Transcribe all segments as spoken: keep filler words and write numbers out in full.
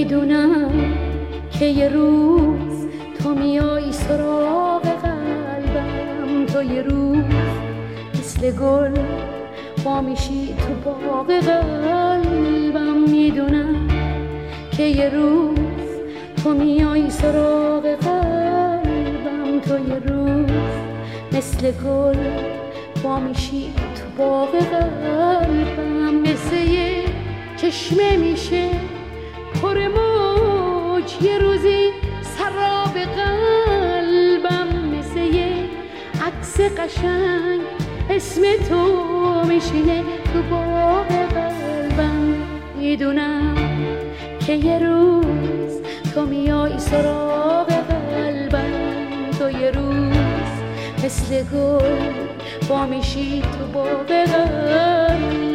میدونم که یه روز تو میای سراغ قلبم، تو یه روز مثل گل با میشی تو باغ قلبم. میدونم که یه روز تو میای سراغ قلبم، تو یه روز مثل گل با میشی تو باغ قلبم. مثل یه چشمه میشه پر موج یه روزی سراب قلبم، مثل یه عکس قشنگ اسم تو میشینه تو باغ قلبم. میدونم که یه روز تو میای سراغ قلبم، تو یه روز مثل گل با میشی تو باغ قلبم.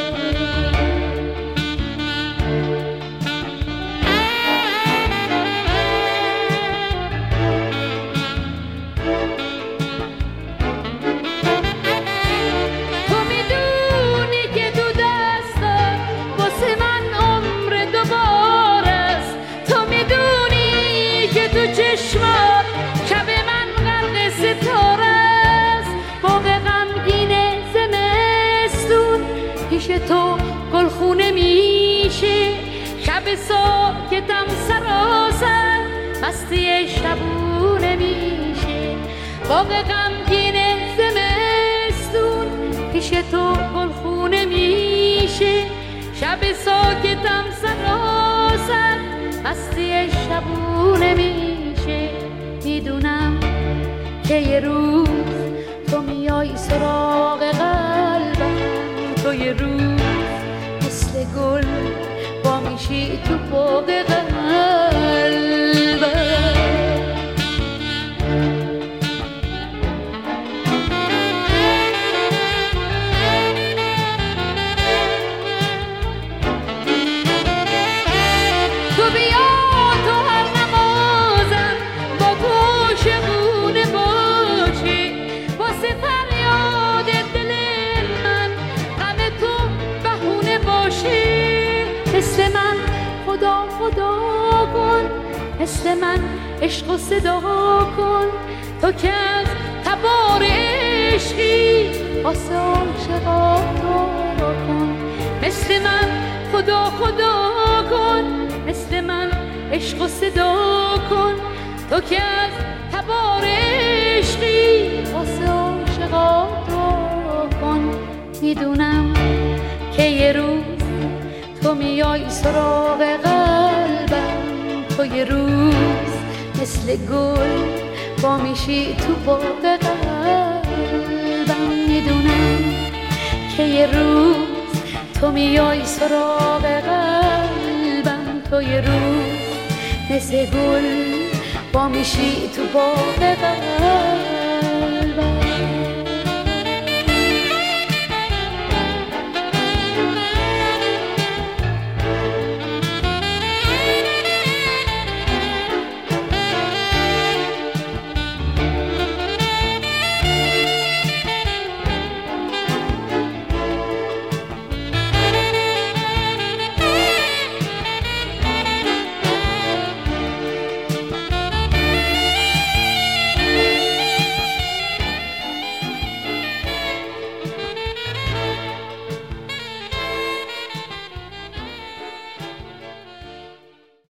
تو گلخونه میشه شب ساکتم سراسر مستی شبونه میشه، باغ غمگین زمستون پیش تو گلخونه میشه شب ساکتم سراسر مستی شبونه میشه. میدونم که یه روز تو میای سراغ قلبم، تو یه روز مثل گل با میشی تو باغ قلبم. تو بیا تو هر نمازم با تو شبونه باشی، واسه فریاد دل من غم تو بهونه باشی. مثل من خدا خدا کن، مثل من عشق و صدا کن، تو که از تبار عشقی واسه عاشقا دعا کن. مثل من خدا خدا کن، مثل من عشق و صدا کن، تو که از تبار عشقی واسه عاشقا دعا کن. میدونم که یه روز تو میای سراغ قلبم، تو یه روز مثل گل با میشی تو باغ قلبم. میدونم که یه روز تو میای سراغ قلبم، تو یه روز مثل گل با میشی تو باغ قلبم.